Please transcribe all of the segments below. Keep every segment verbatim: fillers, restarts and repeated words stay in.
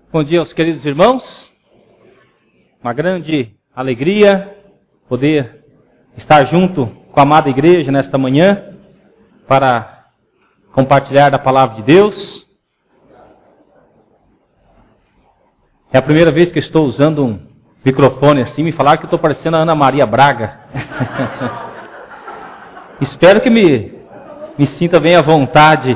Bom dia aos queridos irmãos. Uma grande alegria poder estar junto com a amada igreja nesta manhã para compartilhar da palavra de Deus. É a primeira vez que estou usando um microfone assim. Me falaram que eu estou parecendo a Ana Maria Braga. Espero que me, me sinta bem à vontade.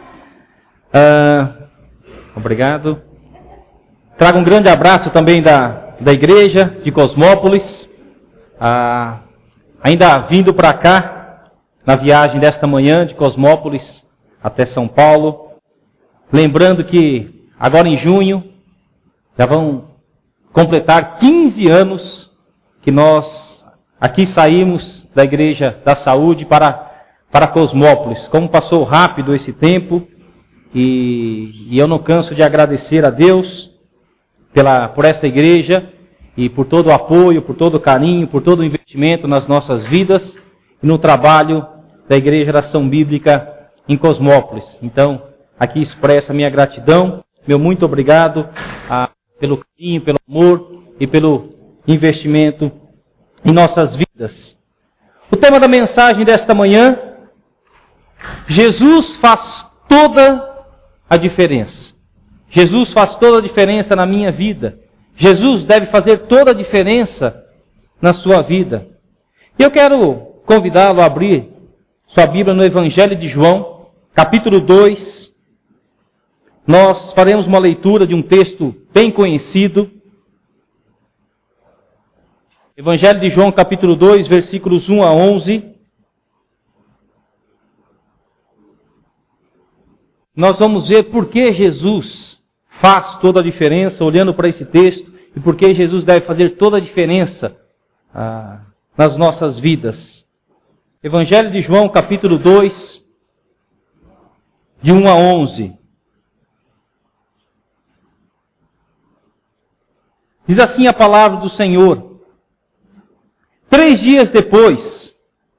Uh, obrigado. Trago um grande abraço também da, da igreja de Cosmópolis. Uh, ainda vindo para cá, na viagem desta manhã de Cosmópolis até São Paulo. Lembrando que agora em junho já vão completar quinze anos que nós aqui saímos da Igreja da Saúde para, para Cosmópolis. Como passou rápido esse tempo, e, e eu não canso de agradecer a Deus pela, por esta igreja e por todo o apoio, por todo o carinho, por todo o investimento nas nossas vidas e no trabalho da Igreja da Ação Bíblica em Cosmópolis. Então, aqui expresso a minha gratidão, meu muito obrigado a, pelo carinho, pelo amor e pelo investimento em nossas vidas. O tema da mensagem desta manhã: Jesus faz toda a diferença. Jesus faz toda a diferença na minha vida. Jesus deve fazer toda a diferença na sua vida. E eu quero convidá-lo a abrir sua Bíblia no Evangelho de João, capítulo dois. Nós faremos uma leitura de um texto bem conhecido. Evangelho de João, capítulo dois, versículos um a onze. Nós vamos ver por que Jesus faz toda a diferença, olhando para esse texto, e por que Jesus deve fazer toda a diferença ah, nas nossas vidas. Evangelho de João, capítulo dois, de um a onze. Diz assim a palavra do Senhor: Três dias depois,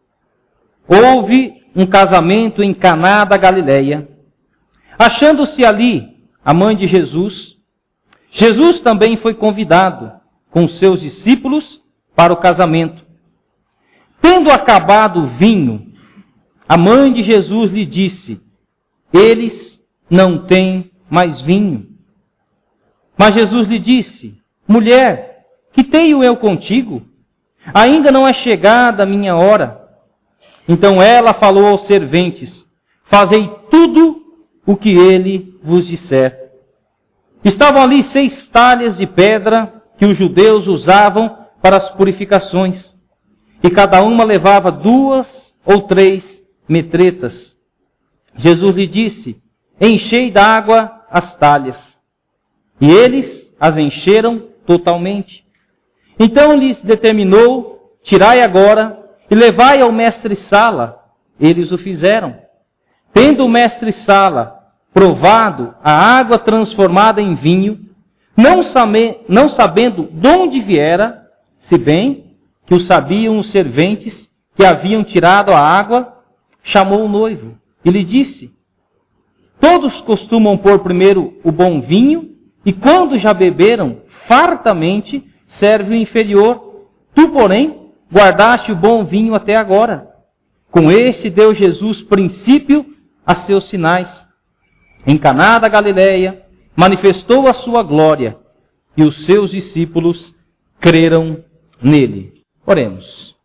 houve um casamento em Caná da Galileia. Achando-se ali a mãe de Jesus, Jesus também foi convidado com seus discípulos para o casamento. Tendo acabado o vinho, a mãe de Jesus lhe disse: Eles não têm mais vinho. Mas Jesus lhe disse: Mulher, que tenho eu contigo? Ainda não é chegada a minha hora. Então ela falou aos serventes: Fazei tudo o que ele vos disser. Estavam ali seis talhas de pedra que os judeus usavam para as purificações, e cada uma levava duas ou três metretas. Jesus lhe disse: Enchei d'água as talhas. E eles as encheram totalmente. Então lhes determinou: Tirai agora e levai ao mestre-sala. Eles o fizeram. Tendo o mestre-sala provado a água transformada em vinho, não, sabe, não sabendo de onde viera, se bem que o sabiam os serventes que haviam tirado a água, chamou o noivo e lhe disse: Todos costumam pôr primeiro o bom vinho, e quando já beberam fartamente, serve o inferior. Tu, porém, guardaste o bom vinho até agora. Com este deu Jesus princípio a seus sinais. Em Caná da Galileia, manifestou a sua glória, e os seus discípulos creram nele. Oremos.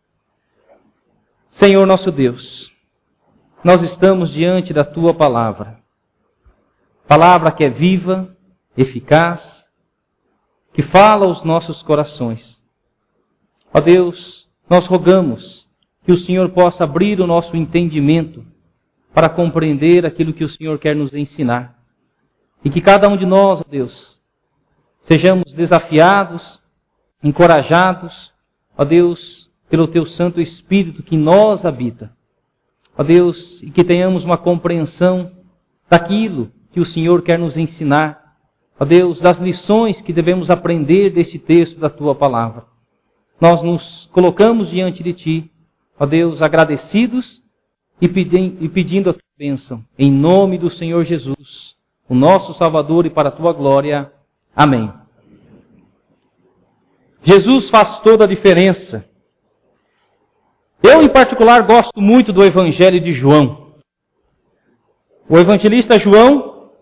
Senhor nosso Deus, nós estamos diante da tua palavra. Palavra que é viva, eficaz, que fala aos nossos corações. Ó Deus, nós rogamos que o Senhor possa abrir o nosso entendimento para compreender aquilo que o Senhor quer nos ensinar. E que cada um de nós, ó Deus, sejamos desafiados, encorajados, ó Deus, pelo Teu Santo Espírito que em nós habita. Ó Deus, e que tenhamos uma compreensão daquilo que o Senhor quer nos ensinar. Ó Deus, das lições que devemos aprender deste texto da Tua Palavra. Nós nos colocamos diante de Ti, ó Deus, agradecidos, E pedindo a tua bênção, em nome do Senhor Jesus, o nosso Salvador, e para a tua glória. Amém. Jesus faz toda a diferença. Eu, em particular, gosto muito do Evangelho de João. O evangelista João,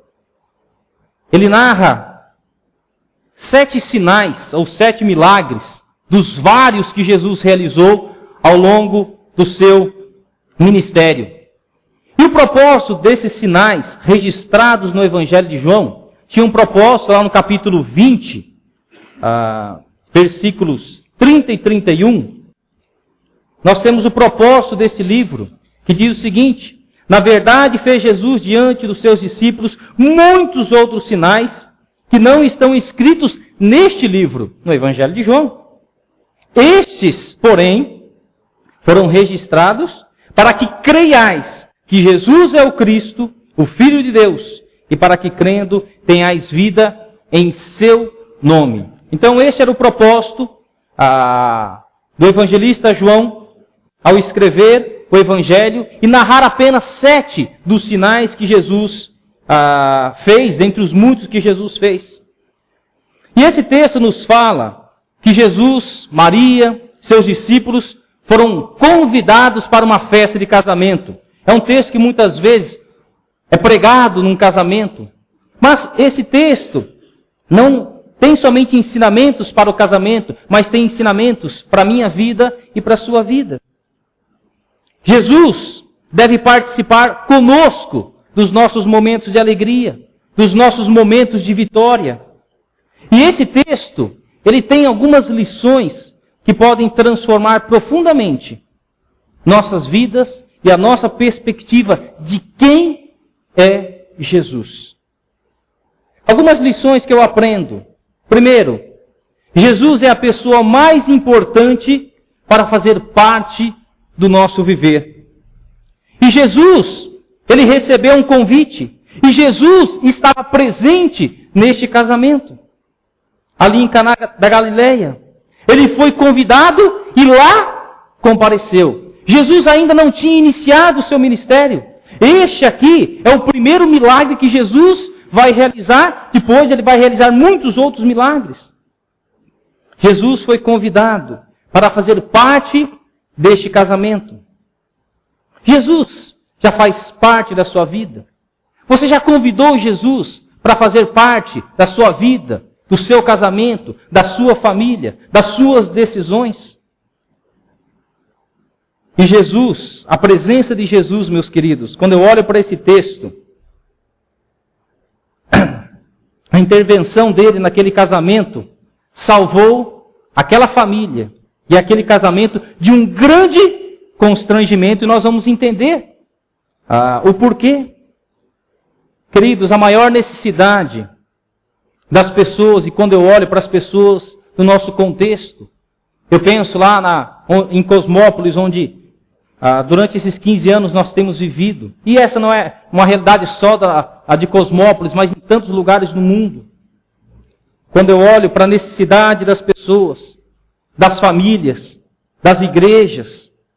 ele narra sete sinais, ou sete milagres, dos vários que Jesus realizou ao longo do seu ministério. E o propósito desses sinais registrados no Evangelho de João tinha um propósito lá no capítulo vinte, ah, versículos trinta e trinta e um. Nós temos o propósito desse livro, que diz o seguinte: na verdade fez Jesus diante dos seus discípulos muitos outros sinais que não estão escritos neste livro, no Evangelho de João. Estes, porém, foram registrados para que creiais que Jesus é o Cristo, o Filho de Deus, e para que crendo tenhais vida em seu nome. Então esse era o propósito ah, do evangelista João ao escrever o Evangelho e narrar apenas sete dos sinais que Jesus ah, fez, dentre os muitos que Jesus fez. E esse texto nos fala que Jesus, Maria, seus discípulos foram convidados para uma festa de casamento. É um texto que muitas vezes é pregado num casamento. Mas esse texto não tem somente ensinamentos para o casamento, mas tem ensinamentos para a minha vida e para a sua vida. Jesus deve participar conosco dos nossos momentos de alegria, dos nossos momentos de vitória. E esse texto, ele tem algumas lições que podem transformar profundamente nossas vidas e a nossa perspectiva de quem é Jesus. Algumas lições que eu aprendo. Primeiro, Jesus é a pessoa mais importante para fazer parte do nosso viver. E Jesus, ele recebeu um convite. E Jesus estava presente neste casamento. Ali em Caná da Galileia. Ele foi convidado e lá compareceu. Jesus ainda não tinha iniciado o seu ministério. Este aqui é o primeiro milagre que Jesus vai realizar. Depois ele vai realizar muitos outros milagres. Jesus foi convidado para fazer parte deste casamento. Jesus já faz parte da sua vida. Você já convidou Jesus para fazer parte da sua vida, do seu casamento, da sua família, das suas decisões? E Jesus, a presença de Jesus, meus queridos, quando eu olho para esse texto, a intervenção dele naquele casamento salvou aquela família e aquele casamento de um grande constrangimento, e nós vamos entender ah, o porquê. Queridos, a maior necessidade das pessoas, e quando eu olho para as pessoas no nosso contexto, eu penso lá na, em Cosmópolis, onde ah, durante esses quinze anos nós temos vivido, e essa não é uma realidade só da, a de Cosmópolis, mas em tantos lugares no mundo. Quando eu olho para a necessidade das pessoas, das famílias, das igrejas,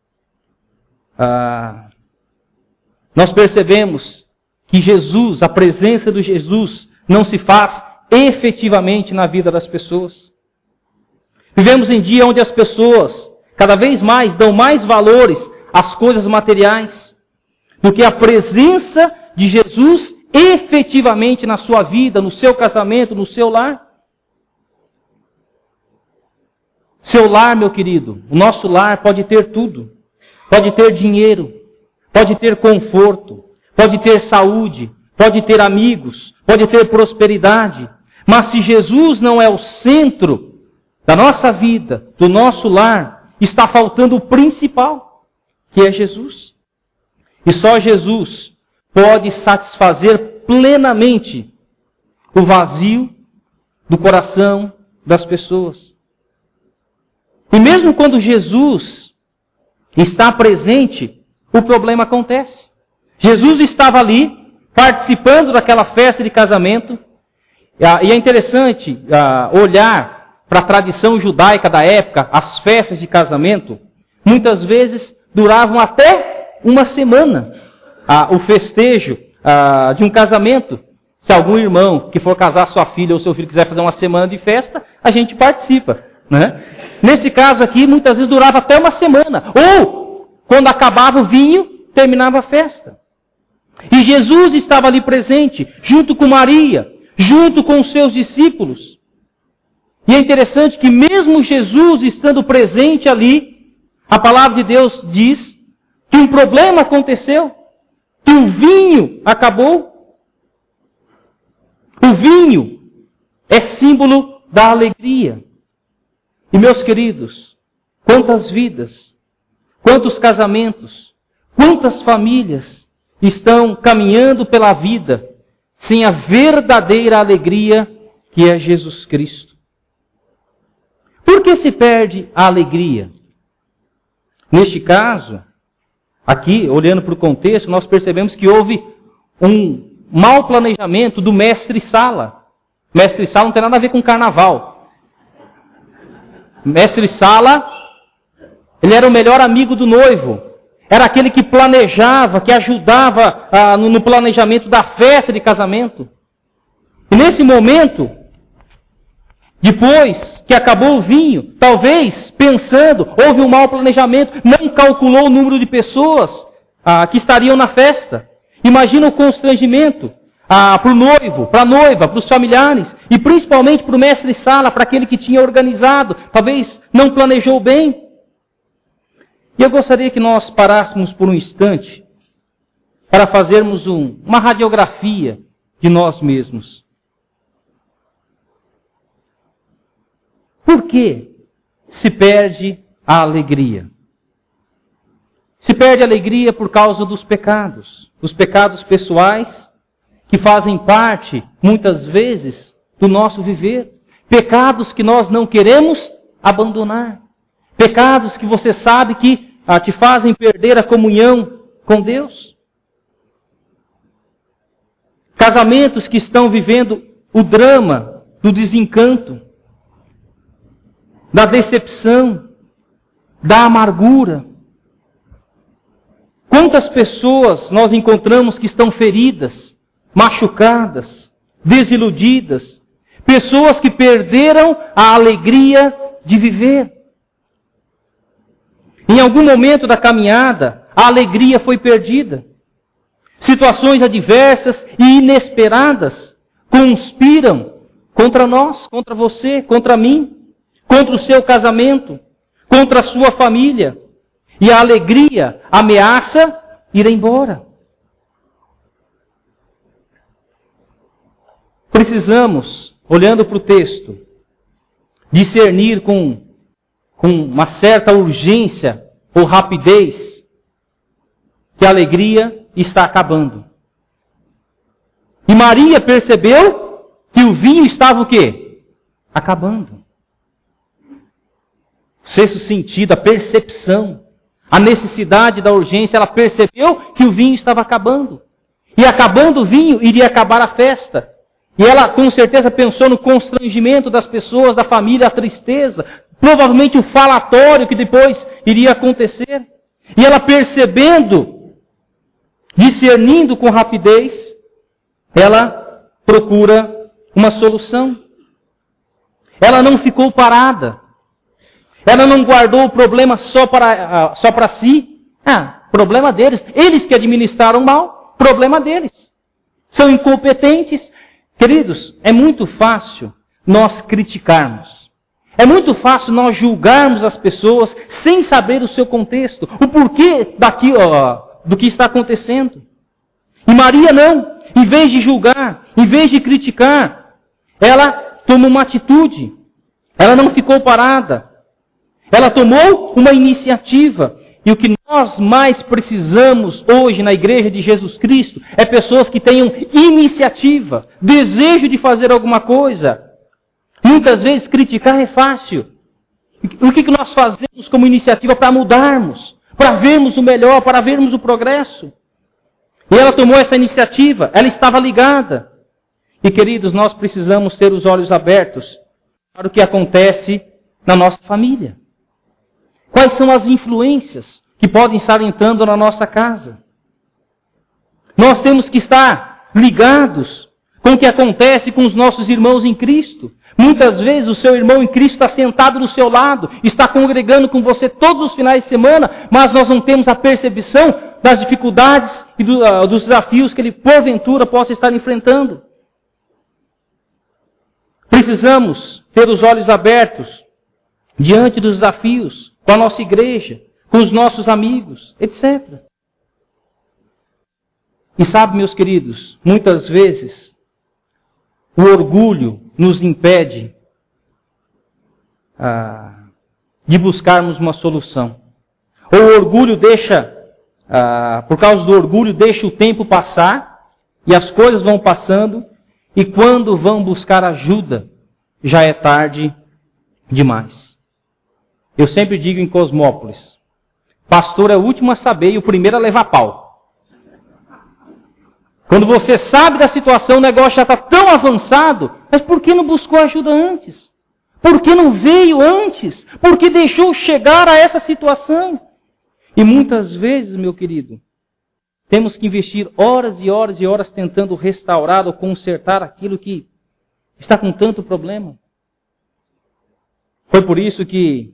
ah, nós percebemos que Jesus, a presença de Jesus, não se faz efetivamente na vida das pessoas. Vivemos em dia onde as pessoas cada vez mais dão mais valores às coisas materiais do que a presença de Jesus efetivamente na sua vida, no seu casamento, no seu lar. Seu lar, meu querido, o nosso lar pode ter tudo. Pode ter dinheiro, pode ter conforto, pode ter saúde, pode ter amigos, pode ter prosperidade. Mas se Jesus não é o centro da nossa vida, do nosso lar, está faltando o principal, que é Jesus. E só Jesus pode satisfazer plenamente o vazio do coração das pessoas. E mesmo quando Jesus está presente, o problema acontece. Jesus estava ali, participando daquela festa de casamento, e é interessante olhar para a tradição judaica da época, as festas de casamento, muitas vezes duravam até uma semana, o festejo de um casamento. Se algum irmão que for casar sua filha ou seu filho quiser fazer uma semana de festa, a gente participa, né? Nesse caso aqui, muitas vezes durava até uma semana. Ou, quando acabava o vinho, terminava a festa. E Jesus estava ali presente, junto com Maria, junto com os seus discípulos. E é interessante que mesmo Jesus estando presente ali, a palavra de Deus diz que um problema aconteceu, que o vinho acabou. O vinho é símbolo da alegria. E meus queridos, quantas vidas, quantos casamentos, quantas famílias estão caminhando pela vida sem a verdadeira alegria que é Jesus Cristo. Por que se perde a alegria? Neste caso, aqui, olhando para o contexto, nós percebemos que houve um mau planejamento do mestre-sala. Mestre-sala não tem nada a ver com carnaval. Mestre-sala, ele era o melhor amigo do noivo. Era aquele que planejava, que ajudava ah, no, no planejamento da festa de casamento. E nesse momento, depois que acabou o vinho, talvez pensando, houve um mau planejamento, não calculou o número de pessoas ah, que estariam na festa. Imagina o constrangimento ah, para o noivo, para a noiva, para os familiares e principalmente para o mestre-sala, para aquele que tinha organizado, talvez não planejou bem. E eu gostaria que nós parássemos por um instante para fazermos um, uma radiografia de nós mesmos. Por que se perde a alegria? Se perde a alegria por causa dos pecados. Os pecados pessoais que fazem parte, muitas vezes, do nosso viver. Pecados que nós não queremos abandonar. Pecados que você sabe que ah, te fazem perder a comunhão com Deus. Casamentos que estão vivendo o drama do desencanto, da decepção, da amargura. Quantas pessoas nós encontramos que estão feridas, machucadas, desiludidas, pessoas que perderam a alegria de viver. Em algum momento da caminhada, a alegria foi perdida. Situações adversas e inesperadas conspiram contra nós, contra você, contra mim, contra o seu casamento, contra a sua família. E a alegria ameaça ir embora. Precisamos, olhando para o texto, discernir com, com uma certa urgência ou rapidez que a alegria está acabando. E Maria percebeu que o vinho estava o quê? Acabando. O sexto sentido, a percepção, a necessidade da urgência, ela percebeu que o vinho estava acabando. E acabando o vinho, iria acabar a festa. E ela com certeza pensou no constrangimento das pessoas, da família, a tristeza, provavelmente o falatório que depois iria acontecer. E ela percebendo, discernindo com rapidez, ela procura uma solução. Ela não ficou parada. Ela não guardou o problema só para, só para si. Ah, problema deles. Eles que administraram mal, problema deles. São incompetentes. Queridos, é muito fácil nós criticarmos. É muito fácil nós julgarmos as pessoas sem saber o seu contexto, o porquê daqui, ó, do que está acontecendo. E Maria não. Em vez de julgar, em vez de criticar, ela tomou uma atitude. Ela não ficou parada. Ela tomou uma iniciativa. E o que nós mais precisamos hoje na igreja de Jesus Cristo é pessoas que tenham iniciativa, desejo de fazer alguma coisa. Muitas vezes criticar é fácil. O que nós fazemos como iniciativa para mudarmos, para vermos o melhor, para vermos o progresso? E ela tomou essa iniciativa, ela estava ligada. E queridos, nós precisamos ter os olhos abertos para o que acontece na nossa família. Quais são as influências que podem estar entrando na nossa casa? Nós temos que estar ligados com o que acontece com os nossos irmãos em Cristo. Muitas vezes o seu irmão em Cristo está sentado do seu lado, está congregando com você todos os finais de semana, mas nós não temos a percepção das dificuldades e do, uh, dos desafios que ele porventura possa estar enfrentando. Precisamos ter os olhos abertos diante dos desafios com a nossa igreja, com os nossos amigos, etcétera. E sabe, meus queridos, muitas vezes o orgulho nos impede ah, de buscarmos uma solução. Ou o orgulho deixa, ah, por causa do orgulho, deixa o tempo passar e as coisas vão passando e quando vão buscar ajuda, já é tarde demais. Eu sempre digo em Cosmópolis, pastor é o último a saber e o primeiro a levar pau. Quando você sabe da situação, o negócio já está tão avançado, mas por que não buscou ajuda antes? Por que não veio antes? Por que deixou chegar a essa situação? E muitas vezes, meu querido, temos que investir horas e horas e horas tentando restaurar ou consertar aquilo que está com tanto problema. Foi por isso que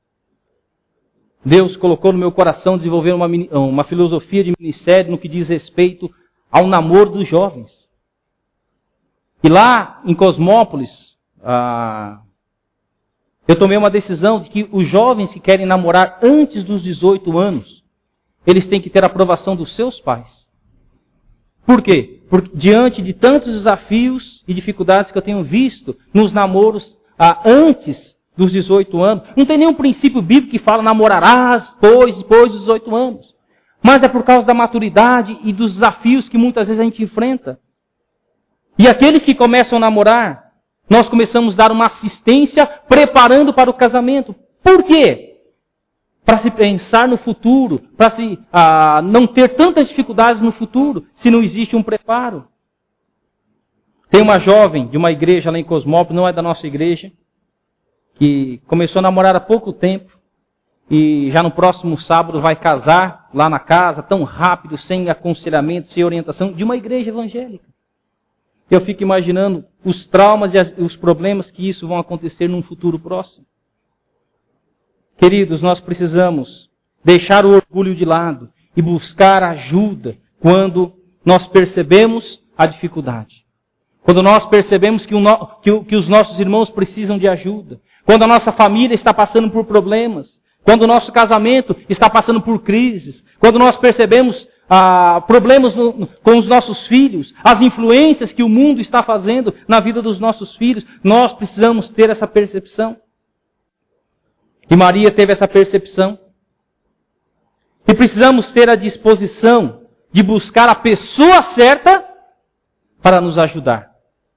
Deus colocou no meu coração desenvolver uma, uma filosofia de ministério no que diz respeito ao namoro dos jovens. E lá em Cosmópolis, ah, eu tomei uma decisão de que os jovens que querem namorar antes dos dezoito anos, eles têm que ter a aprovação dos seus pais. Por quê? Porque diante de tantos desafios e dificuldades que eu tenho visto nos namoros ah, antes dos dezoito anos, não tem nenhum princípio bíblico que fala namorarás depois, depois dos dezoito anos. Mas é por causa da maturidade e dos desafios que muitas vezes a gente enfrenta. E aqueles que começam a namorar, nós começamos a dar uma assistência preparando para o casamento. Por quê? Para se pensar no futuro, para se ah, não ter tantas dificuldades no futuro, se não existe um preparo. Tem uma jovem de uma igreja lá em Cosmópolis, não é da nossa igreja, que começou a namorar há pouco tempo. E já no próximo sábado vai casar lá na casa, tão rápido, sem aconselhamento, sem orientação, de uma igreja evangélica. Eu fico imaginando os traumas e os problemas que isso vão acontecer num futuro próximo. Queridos, nós precisamos deixar o orgulho de lado e buscar ajuda quando nós percebemos a dificuldade. Quando nós percebemos que, o no, que, que os nossos irmãos precisam de ajuda. Quando a nossa família está passando por problemas. Quando o nosso casamento está passando por crises, quando nós percebemos ah, problemas no, com os nossos filhos, as influências que o mundo está fazendo na vida dos nossos filhos, nós precisamos ter essa percepção. E Maria teve essa percepção. E precisamos ter a disposição de buscar a pessoa certa para nos ajudar.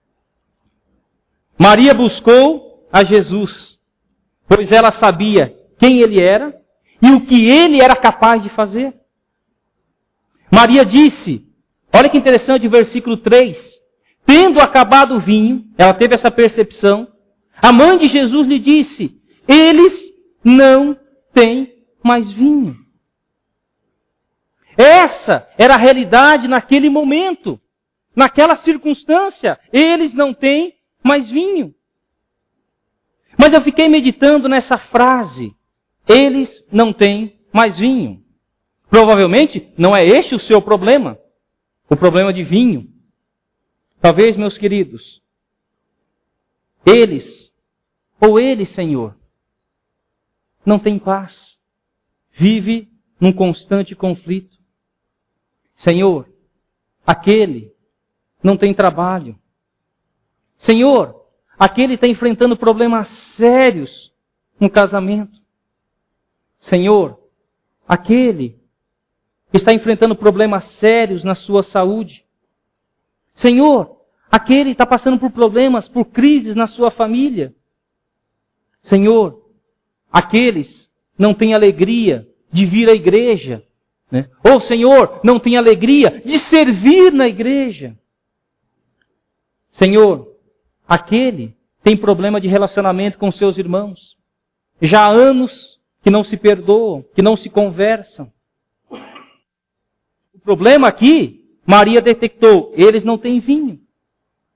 Maria buscou a Jesus, pois ela sabia quem ele era e o que ele era capaz de fazer. Maria disse, olha que interessante o versículo três, tendo acabado o vinho, ela teve essa percepção, a mãe de Jesus lhe disse, eles não têm mais vinho. Essa era a realidade naquele momento, naquela circunstância, eles não têm mais vinho. Mas eu fiquei meditando nessa frase, eles não têm mais vinho. Provavelmente não é este o seu problema, o problema de vinho. Talvez, meus queridos, eles, ou ele, Senhor, não tem paz. Vive num constante conflito. Senhor, aquele não tem trabalho. Senhor, aquele está enfrentando problemas sérios no casamento. Senhor, aquele está enfrentando problemas sérios na sua saúde. Senhor, aquele está passando por problemas, por crises na sua família. Senhor, aqueles não têm alegria de vir à igreja. Né? Ou, Senhor, não têm alegria de servir na igreja. Senhor, aquele tem problema de relacionamento com seus irmãos. Já há anos que não se perdoam, que não se conversam. O problema aqui, Maria detectou, eles não têm vinho.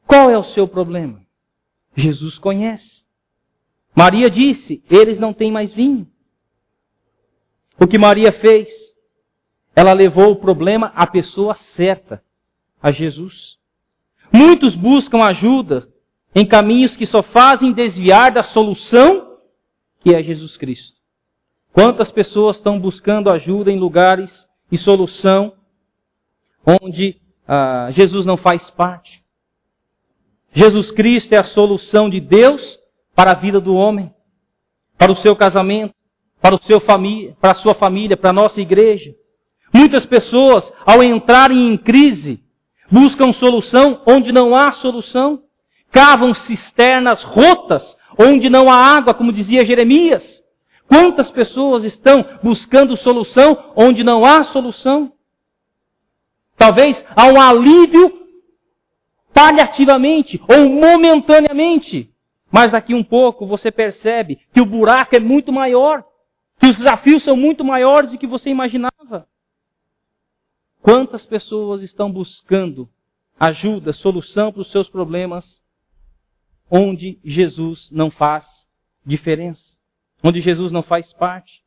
Qual é o seu problema? Jesus conhece. Maria disse, eles não têm mais vinho. O que Maria fez? Ela levou o problema à pessoa certa, a Jesus. Muitos buscam ajuda em caminhos que só fazem desviar da solução que é Jesus Cristo. Quantas pessoas estão buscando ajuda em lugares e solução onde ah, Jesus não faz parte? Jesus Cristo é a solução de Deus para a vida do homem, para o seu casamento, para, o seu família, para a sua família, para a nossa igreja. Muitas pessoas, ao entrarem em crise, buscam solução onde não há solução. Cavam cisternas rotas onde não há água, como dizia Jeremias. Quantas pessoas estão buscando solução onde não há solução? Talvez há um alívio paliativamente ou momentaneamente. Mas daqui um pouco você percebe que o buraco é muito maior, que os desafios são muito maiores do que você imaginava. Quantas pessoas estão buscando ajuda, solução para os seus problemas, onde Jesus não faz diferença, onde Jesus não faz parte?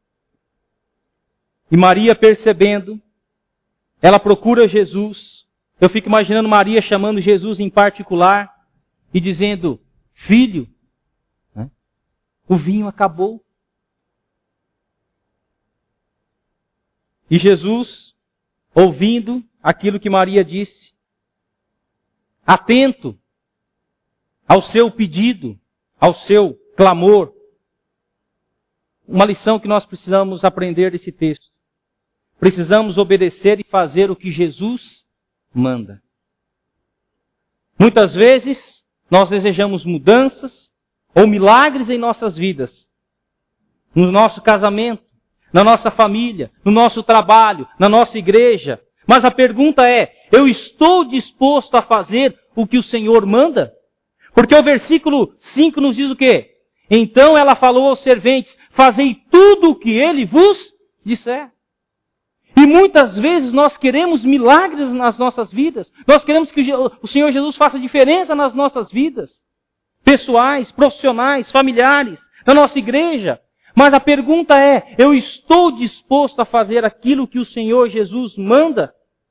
E Maria, percebendo, ela procura Jesus. Eu fico imaginando Maria chamando Jesus em particular e dizendo, filho, né, o vinho acabou. E Jesus, ouvindo aquilo que Maria disse, atento ao seu pedido, ao seu clamor, uma lição que nós precisamos aprender desse texto. Precisamos obedecer e fazer o que Jesus manda. Muitas vezes, nós desejamos mudanças ou milagres em nossas vidas. No nosso casamento, na nossa família, no nosso trabalho, na nossa igreja. Mas a pergunta é, eu estou disposto a fazer o que o Senhor manda? Porque o versículo cinco nos diz o quê? Então ela falou aos serventes, fazei tudo o que ele vos disser. E muitas vezes nós queremos milagres nas nossas vidas. Nós queremos que o Senhor Jesus faça diferença nas nossas vidas. Pessoais, profissionais, familiares, na nossa igreja. Mas a pergunta é, eu estou disposto a fazer aquilo que o Senhor Jesus manda?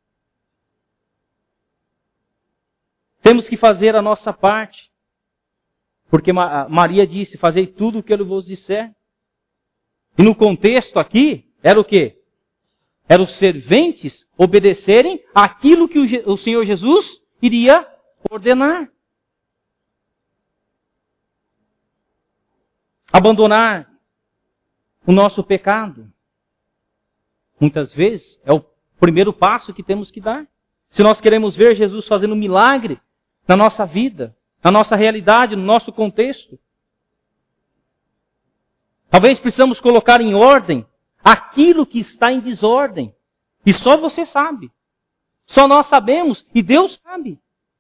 Temos que fazer a nossa parte. Porque Maria disse, fazei tudo o que ele vos disser. E no contexto aqui, era o quê? Era os serventes obedecerem aquilo que o Senhor Jesus iria ordenar. Abandonar o nosso pecado. Muitas vezes é o primeiro passo que temos que dar. Se nós queremos ver Jesus fazendo um milagre na nossa vida, na nossa realidade, no nosso contexto. Talvez precisamos colocar em ordem aquilo que está em desordem. E só você sabe. Só nós sabemos e Deus sabe.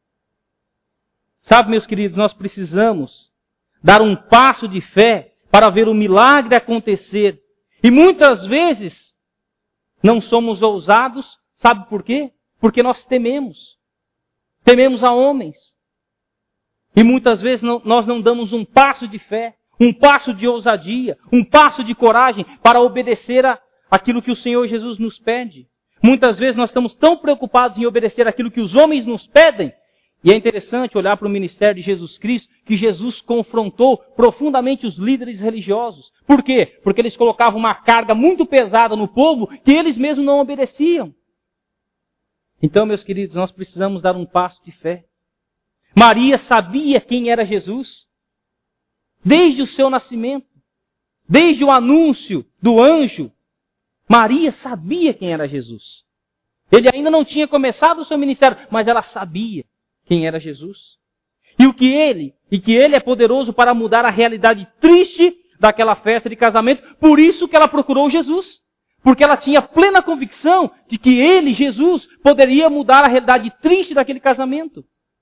Sabe, meus queridos, nós precisamos dar um passo de fé para ver o milagre acontecer. E muitas vezes não somos ousados, sabe por quê? Porque nós tememos. Tememos a homens. E muitas vezes não, nós não damos um passo de fé, um passo de ousadia, um passo de coragem para obedecer a, aquilo que o Senhor Jesus nos pede. Muitas vezes nós estamos tão preocupados em obedecer aquilo que os homens nos pedem. E é interessante olhar para o ministério de Jesus Cristo, que Jesus confrontou profundamente os líderes religiosos. Por quê? Porque eles colocavam uma carga muito pesada no povo que eles mesmos não obedeciam. Então, meus queridos, nós precisamos dar um passo de fé. Maria sabia quem era Jesus. Desde o seu nascimento. Desde o anúncio do anjo. Maria sabia quem era Jesus. Ele ainda não tinha começado o seu ministério, mas ela sabia quem era Jesus. E o que ele, e que ele é poderoso para mudar a realidade triste daquela festa de casamento. Por isso que ela procurou Jesus. Porque ela tinha plena convicção de que ele, Jesus, poderia mudar a realidade triste daquele casamento.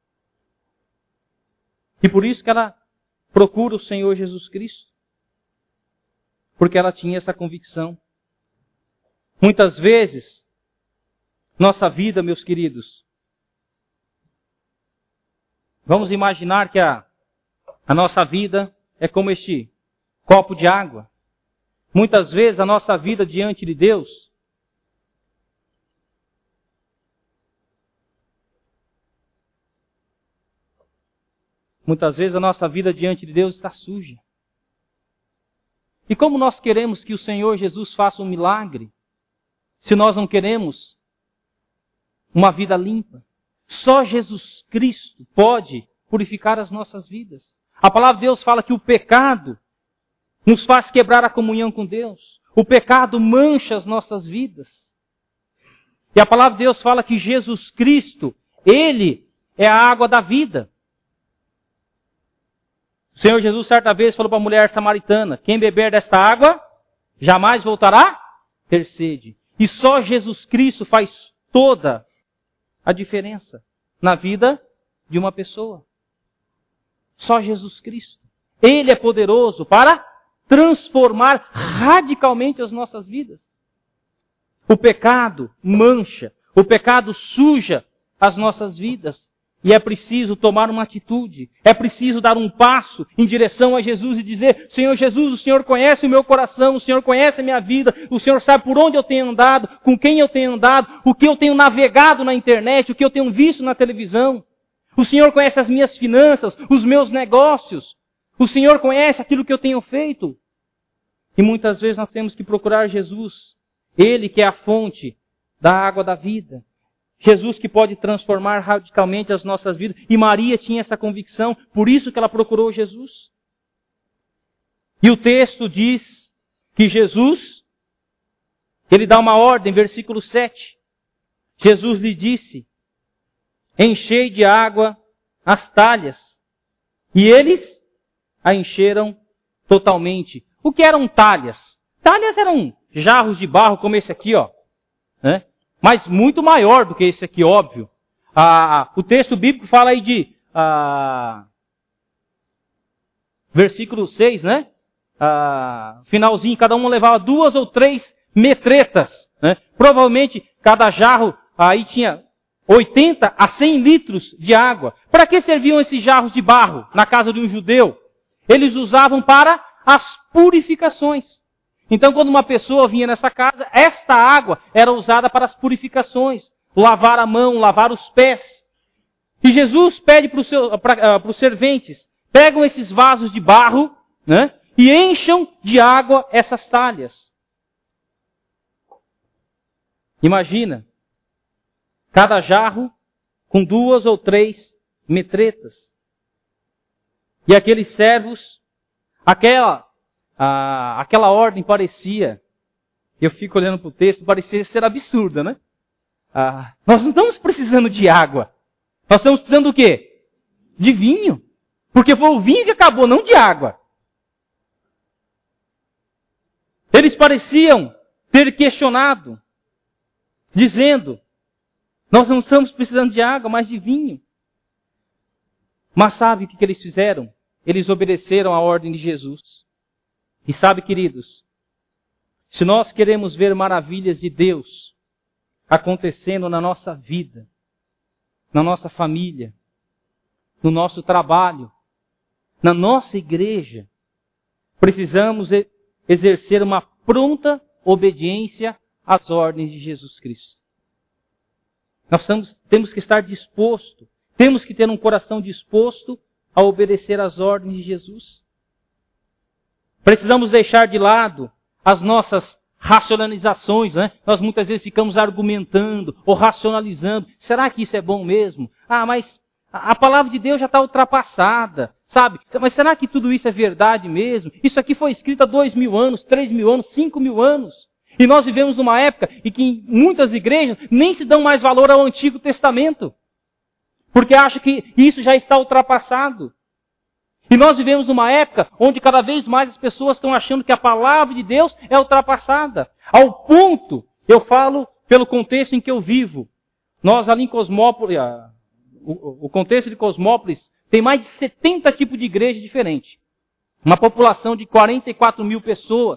E por isso que ela procura o Senhor Jesus Cristo. Porque ela tinha essa convicção. Muitas vezes, nossa vida, meus queridos, Vamos imaginar que a, a nossa vida é como este copo de água. Muitas vezes a nossa vida diante de Deus Muitas vezes a nossa vida diante de Deus está suja. E como nós queremos que o Senhor Jesus faça um milagre, se nós não queremos uma vida limpa? Só Jesus Cristo pode purificar as nossas vidas. A palavra de Deus fala que o pecado nos faz quebrar a comunhão com Deus. O pecado mancha as nossas vidas. E a palavra de Deus fala que Jesus Cristo, Ele é a água da vida. O Senhor Jesus certa vez falou para a mulher samaritana, quem beber desta água, jamais voltará a ter sede. E só Jesus Cristo faz toda a diferença na vida de uma pessoa. Só Jesus Cristo. Ele é poderoso para transformar radicalmente as nossas vidas. O pecado mancha, o pecado suja as nossas vidas. E é preciso tomar uma atitude, é preciso dar um passo em direção a Jesus e dizer, Senhor Jesus, o Senhor conhece o meu coração, o Senhor conhece a minha vida, o Senhor sabe por onde eu tenho andado, com quem eu tenho andado, o que eu tenho navegado na internet, o que eu tenho visto na televisão. O Senhor conhece as minhas finanças, os meus negócios. O Senhor conhece aquilo que eu tenho feito. E muitas vezes nós temos que procurar Jesus, Ele que é a fonte da água da vida. Jesus que pode transformar radicalmente as nossas vidas. E Maria tinha essa convicção, por isso que ela procurou Jesus. E o texto diz que Jesus, Ele dá uma ordem, versículo sete. Jesus lhe disse, enchei de água as talhas. E eles a encheram totalmente. O que eram talhas? Talhas eram jarros de barro como esse aqui, ó. Né? Mas muito maior do que esse aqui, óbvio. Ah, o texto bíblico fala aí de ah, versículo seis, né? Ah, finalzinho, cada uma levava duas ou três metretas. Né? Provavelmente cada jarro aí tinha oitenta a cem litros de água. Para que serviam esses jarros de barro na casa de um judeu? Eles usavam para as purificações. Então, quando uma pessoa vinha nessa casa, esta água era usada para as purificações. Lavar a mão, lavar os pés. E Jesus pede para os, seu, para, uh, para os serventes, pegam esses vasos de barro, né, e encham de água essas talhas. Imagina, cada jarro com duas ou três metretas. E aqueles servos, aquela... Ah, aquela ordem parecia, eu fico olhando para o texto, parecia ser absurda, né? Ah, nós não estamos precisando de água. Nós estamos precisando do quê? De vinho. Porque foi o vinho que acabou, não de água. Eles pareciam ter questionado, dizendo, nós não estamos precisando de água, mas de vinho. Mas sabe o que eles fizeram? Eles obedeceram à ordem de Jesus. E sabe, queridos, se nós queremos ver maravilhas de Deus acontecendo na nossa vida, na nossa família, no nosso trabalho, na nossa igreja, precisamos exercer uma pronta obediência às ordens de Jesus Cristo. Nós estamos, temos que estar disposto, temos que ter um coração disposto a obedecer às ordens de Jesus. Precisamos deixar de lado as nossas racionalizações, né? Nós muitas vezes ficamos argumentando ou racionalizando. Será que isso é bom mesmo? Ah, mas a palavra de Deus já está ultrapassada, sabe? Mas será que tudo isso é verdade mesmo? Isso aqui foi escrito há dois mil anos, três mil anos, cinco mil anos. E nós vivemos numa época em que em muitas igrejas nem se dão mais valor ao Antigo Testamento. Porque acham que isso já está ultrapassado. E nós vivemos numa época onde cada vez mais as pessoas estão achando que a palavra de Deus é ultrapassada. Ao ponto, eu falo pelo contexto em que eu vivo. Nós ali em Cosmópolis, o contexto de Cosmópolis tem mais de setenta tipos de igreja diferentes. Uma população de quarenta e quatro mil pessoas.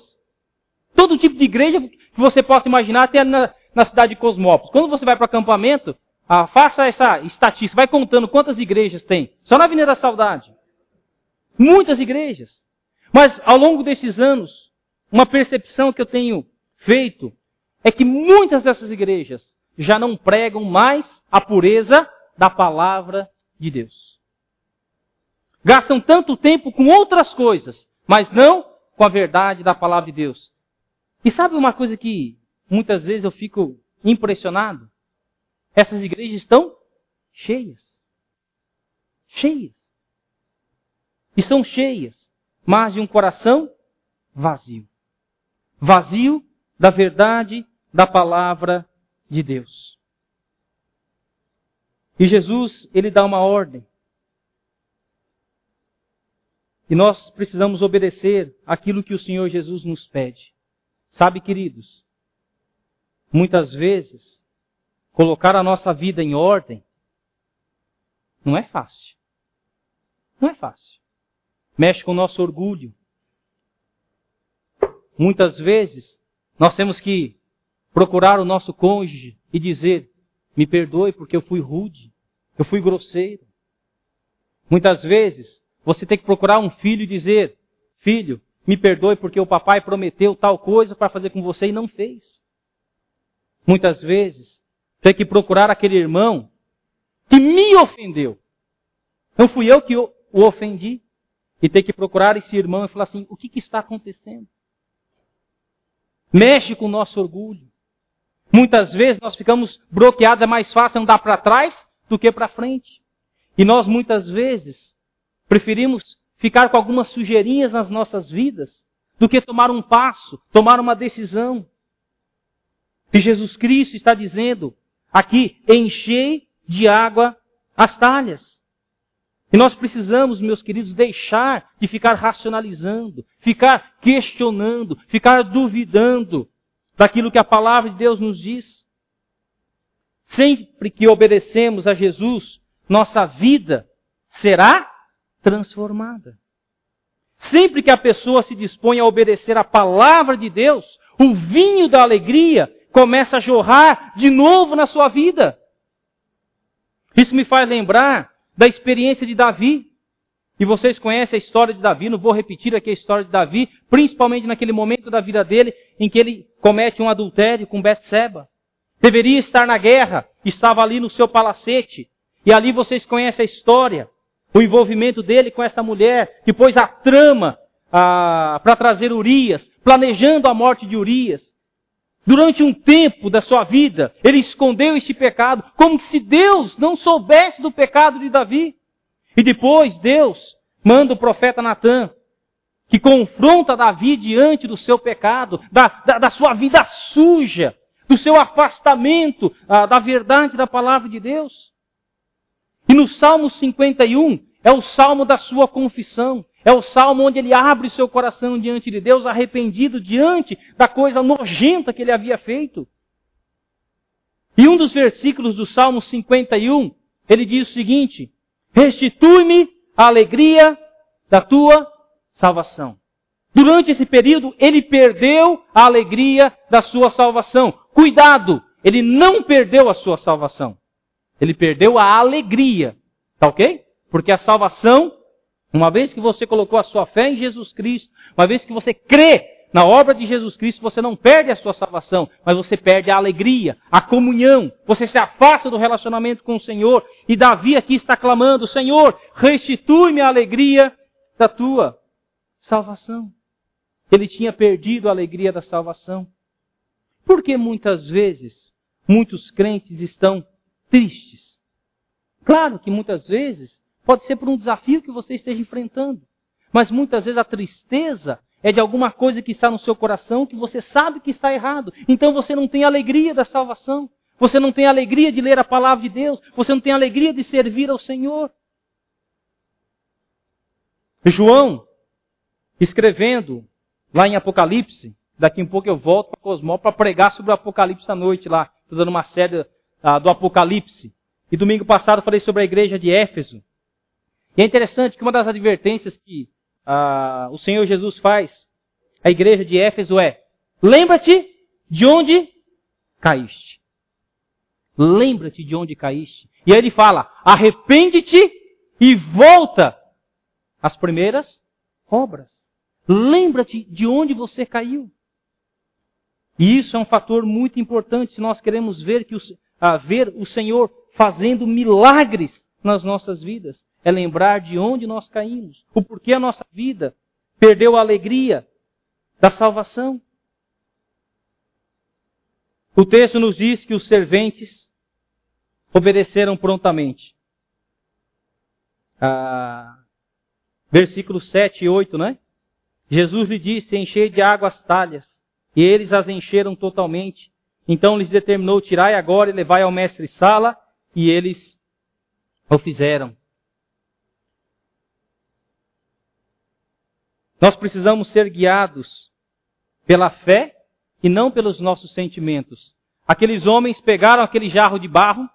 Todo tipo de igreja que você possa imaginar tem na, na cidade de Cosmópolis. Quando você vai para acampamento, Ah, faça essa estatística, vai contando quantas igrejas tem. Só na Avenida da Saudade. Muitas igrejas. Mas ao longo desses anos, uma percepção que eu tenho feito é que muitas dessas igrejas já não pregam mais a pureza da palavra de Deus. Gastam tanto tempo com outras coisas, mas não com a verdade da palavra de Deus. E sabe uma coisa que muitas vezes eu fico impressionado? Essas igrejas estão cheias. Cheias. Estão cheias, mas de um coração vazio. Vazio da verdade da palavra de Deus. E Jesus, ele dá uma ordem. E nós precisamos obedecer aquilo que o Senhor Jesus nos pede. Sabe, queridos, muitas vezes, colocar a nossa vida em ordem não é fácil. Não é fácil. Mexe com o nosso orgulho. Muitas vezes, nós temos que procurar o nosso cônjuge e dizer, me perdoe porque eu fui rude, eu fui grosseiro. Muitas vezes, você tem que procurar um filho e dizer, filho, me perdoe porque o papai prometeu tal coisa para fazer com você e não fez. Muitas vezes, tem que procurar aquele irmão que me ofendeu. Não fui eu que o ofendi. E tem que procurar esse irmão e falar assim, o que, que está acontecendo? Mexe com o nosso orgulho. Muitas vezes nós ficamos bloqueados, é mais fácil andar para trás do que para frente. E nós muitas vezes preferimos ficar com algumas sujeirinhas nas nossas vidas do que tomar um passo, tomar uma decisão. E Jesus Cristo está dizendo aqui, enchei de água as talhas. E nós precisamos, meus queridos, deixar de ficar racionalizando, ficar questionando, ficar duvidando daquilo que a palavra de Deus nos diz. Sempre que obedecemos a Jesus, nossa vida será transformada. Sempre que a pessoa se dispõe a obedecer a palavra de Deus, o vinho da alegria começa a jorrar de novo na sua vida. Isso me faz lembrar da experiência de Davi. E vocês conhecem a história de Davi, não vou repetir aqui a história de Davi, principalmente naquele momento da vida dele em que ele comete um adultério com Betseba. Deveria estar na guerra, estava ali no seu palacete. E ali vocês conhecem a história, o envolvimento dele com essa mulher, que pôs a trama ah, para trazer Urias, planejando a morte de Urias. Durante um tempo da sua vida, ele escondeu este pecado, como se Deus não soubesse do pecado de Davi. E depois Deus manda o profeta Natã, que confronta Davi diante do seu pecado, da, da, da sua vida suja, do seu afastamento ah, da verdade da palavra de Deus. E no Salmo cinquenta e um, é o salmo da sua confissão. É o salmo onde ele abre o seu coração diante de Deus, arrependido diante da coisa nojenta que ele havia feito. E um dos versículos do Salmo cinquenta e um, ele diz o seguinte, restitui-me a alegria da tua salvação. Durante esse período, ele perdeu a alegria da sua salvação. Cuidado, ele não perdeu a sua salvação. Ele perdeu a alegria. Tá ok? Porque a salvação, uma vez que você colocou a sua fé em Jesus Cristo, uma vez que você crê na obra de Jesus Cristo, você não perde a sua salvação, mas você perde a alegria, a comunhão. Você se afasta do relacionamento com o Senhor. E Davi aqui está clamando, Senhor, restitui-me a alegria da tua salvação. Ele tinha perdido a alegria da salvação. Porque muitas vezes, muitos crentes estão tristes. Claro que muitas vezes pode ser por um desafio que você esteja enfrentando. Mas muitas vezes a tristeza é de alguma coisa que está no seu coração que você sabe que está errado. Então você não tem alegria da salvação. Você não tem alegria de ler a palavra de Deus. Você não tem alegria de servir ao Senhor. João, escrevendo lá em Apocalipse, daqui um pouco eu volto para Cosmó para pregar sobre o Apocalipse à noite lá. Estou dando uma série uh, do Apocalipse. E domingo passado eu falei sobre a igreja de Éfeso. E é interessante que uma das advertências que ah, o Senhor Jesus faz à igreja de Éfeso é: lembra-te de onde caíste. lembra-te de onde caíste. E aí ele fala, arrepende-te e volta às primeiras obras. Lembra-te de onde você caiu. E isso é um fator muito importante se nós queremos ver, que o, a ver o Senhor fazendo milagres nas nossas vidas. É lembrar de onde nós caímos. O porquê a nossa vida perdeu a alegria da salvação. O texto nos diz que os serventes obedeceram prontamente. Ah, versículos sete e oito, né? Jesus lhe disse, enchei de água as talhas. E eles as encheram totalmente. Então lhes determinou, tirai agora e levai ao mestre-sala. E eles o fizeram. Nós precisamos ser guiados pela fé e não pelos nossos sentimentos. Aqueles homens pegaram aquele jarro de barro,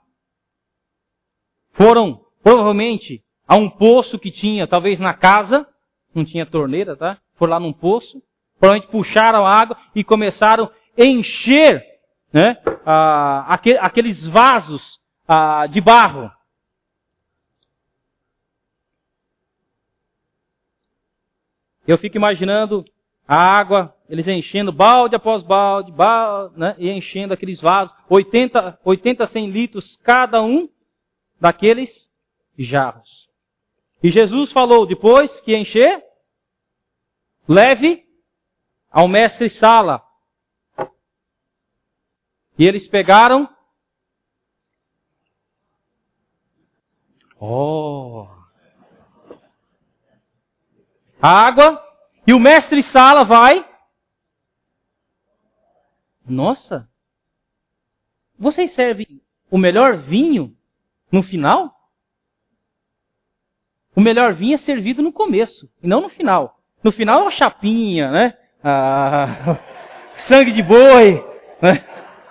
foram provavelmente a um poço que tinha, talvez na casa, não tinha torneira, tá? Foram lá num poço, provavelmente puxaram a água e começaram a encher, né, ah, aqueles vasos ah, de barro. Eu fico imaginando a água, eles enchendo balde após balde, balde, né, e enchendo aqueles vasos, oitenta, oitenta, cem litros cada um daqueles jarros. E Jesus falou, depois que encher, leve ao mestre-sala. E eles pegaram. Oh! A água. E o mestre-sala vai. Nossa! Vocês servem o melhor vinho no final? O melhor vinho é servido no começo, e não no final. No final é uma chapinha, né? Ah, sangue de boi. Né?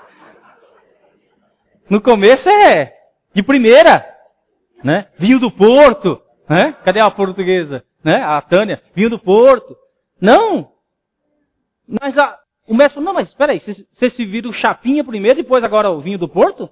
No começo é de primeira. Né? Vinho do Porto. Né? Cadê a portuguesa? Né? A Tânia. Vinho do Porto. Não. Mas a, o mestre falou, não, mas espera aí. Você se vira o chapinha primeiro, depois agora o vinho do Porto?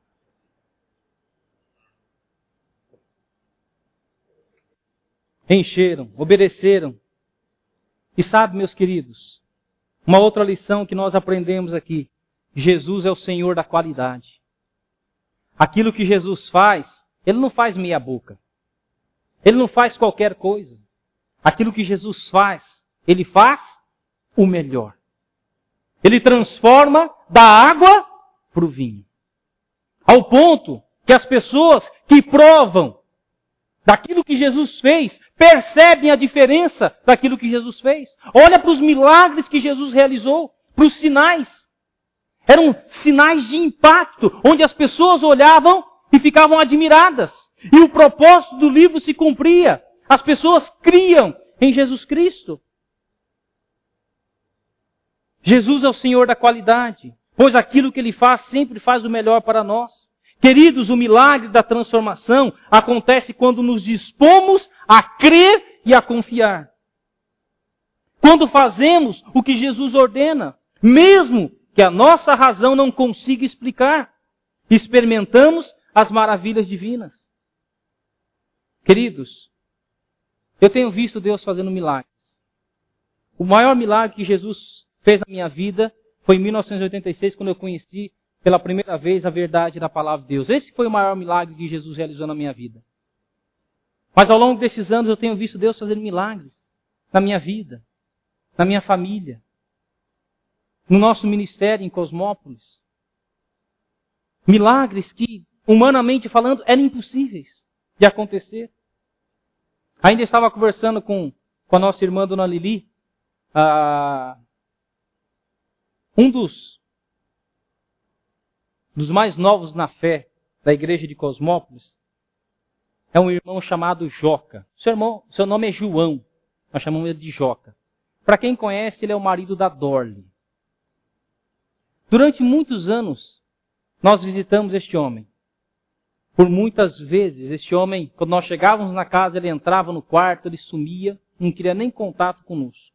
Encheram, obedeceram. E sabe, meus queridos, uma outra lição que nós aprendemos aqui. Jesus é o Senhor da qualidade. Aquilo que Jesus faz, Ele não faz meia boca. Ele não faz qualquer coisa. Aquilo que Jesus faz, Ele faz o melhor. Ele transforma da água para o vinho. Ao ponto que as pessoas que provam daquilo que Jesus fez, percebem a diferença daquilo que Jesus fez. Olha para os milagres que Jesus realizou, para os sinais. Eram sinais de impacto, onde as pessoas olhavam e ficavam admiradas. E o propósito do livro se cumpria. As pessoas criam em Jesus Cristo. Jesus é o Senhor da qualidade, pois aquilo que Ele faz sempre faz o melhor para nós. Queridos, o milagre da transformação acontece quando nos dispomos a crer e a confiar. Quando fazemos o que Jesus ordena, mesmo que a nossa razão não consiga explicar, experimentamos as maravilhas divinas. Queridos, eu tenho visto Deus fazendo milagres. O maior milagre que Jesus fez na minha vida foi em mil novecentos e oitenta e seis, quando eu conheci pela primeira vez a verdade da palavra de Deus. Esse foi o maior milagre que Jesus realizou na minha vida. Mas ao longo desses anos eu tenho visto Deus fazendo milagres na minha vida, na minha família, no nosso ministério em Cosmópolis. Milagres que, humanamente falando, eram impossíveis de acontecer. Ainda estava conversando com, com a nossa irmã Dona Lili. Ah, um dos, dos mais novos na fé da igreja de Cosmópolis é um irmão chamado Joca. Seu, irmão, seu nome é João, nós chamamos ele de Joca. Para quem conhece, ele é o marido da Dorli. Durante muitos anos, nós visitamos este homem. Por muitas vezes, este homem, quando nós chegávamos na casa, ele entrava no quarto, ele sumia, não queria nem contato conosco.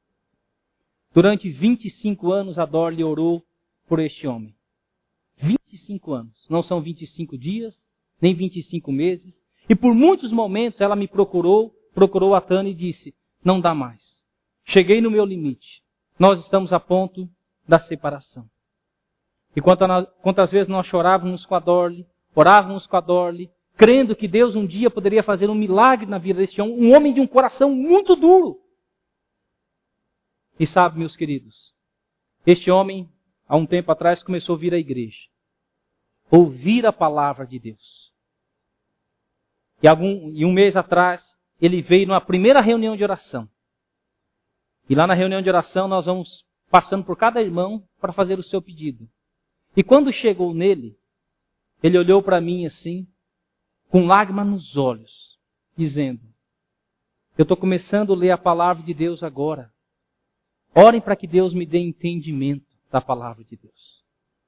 Durante vinte e cinco anos, a Dorli orou por este homem. vinte vinte e cinco anos. Não são vinte e cinco dias, nem vinte e cinco meses. E por muitos momentos ela me procurou, procurou a Tânia e disse, não dá mais. Cheguei no meu limite. Nós estamos a ponto da separação. E quantas, quantas vezes nós chorávamos com a Dorli, orávamos com a Dorli, crendo que Deus um dia poderia fazer um milagre na vida deste homem, um homem de um coração muito duro. E sabe, meus queridos, este homem, há um tempo atrás, começou a vir à igreja. Ouvir a palavra de Deus. E, algum, e um mês atrás, ele veio numa primeira reunião de oração. E lá na reunião de oração, nós vamos passando por cada irmão para fazer o seu pedido. E quando chegou nele, ele olhou para mim assim, com lágrima nos olhos, dizendo, eu estou começando a ler a palavra de Deus agora. Orem para que Deus me dê entendimento da palavra de Deus.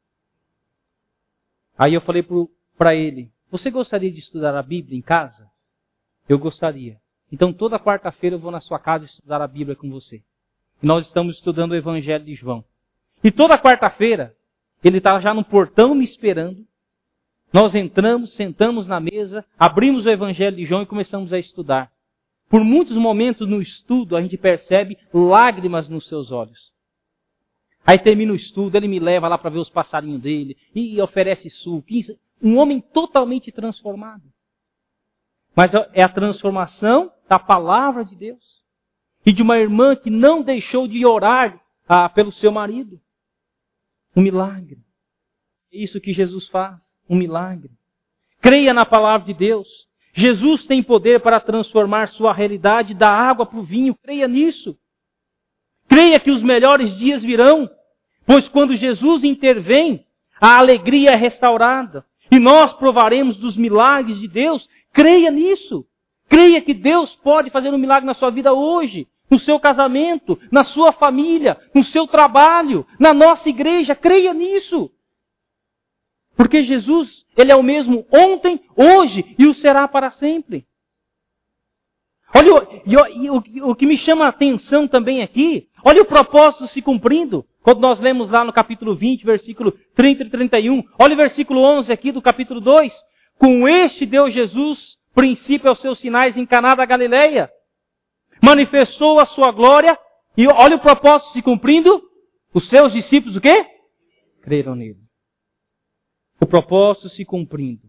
Aí eu falei para ele, você gostaria de estudar a Bíblia em casa? Eu gostaria. Então toda quarta-feira eu vou na sua casa estudar a Bíblia com você. E nós estamos estudando o Evangelho de João. E toda quarta-feira, ele estava já no portão me esperando. Nós entramos, sentamos na mesa, abrimos o Evangelho de João e começamos a estudar. Por muitos momentos no estudo, a gente percebe lágrimas nos seus olhos. Aí termina o estudo, ele me leva lá para ver os passarinhos dele, e oferece suco. Um homem totalmente transformado. Mas é a transformação da palavra de Deus. E de uma irmã que não deixou de orar ah, pelo seu marido. Um milagre. É isso que Jesus faz. Um milagre. Creia na palavra de Deus. Jesus tem poder para transformar sua realidade da água para o vinho. Creia nisso. Creia que os melhores dias virão. Pois quando Jesus intervém, a alegria é restaurada. E nós provaremos dos milagres de Deus. Creia nisso. Creia que Deus pode fazer um milagre na sua vida hoje. No seu casamento, na sua família, no seu trabalho, na nossa igreja. Creia nisso. Porque Jesus, Ele é o mesmo ontem, hoje e o será para sempre. Olha, o, o, o que me chama a atenção também aqui, olha o propósito se cumprindo. Quando nós lemos lá no capítulo vinte, versículo trinta e trinta e um. Olha o versículo onze aqui do capítulo dois. Com este deu Jesus princípio aos seus sinais em Caná da Galileia. Manifestou a sua glória. E olha o propósito se cumprindo. Os seus discípulos o quê? Creram nele. O propósito se cumprindo.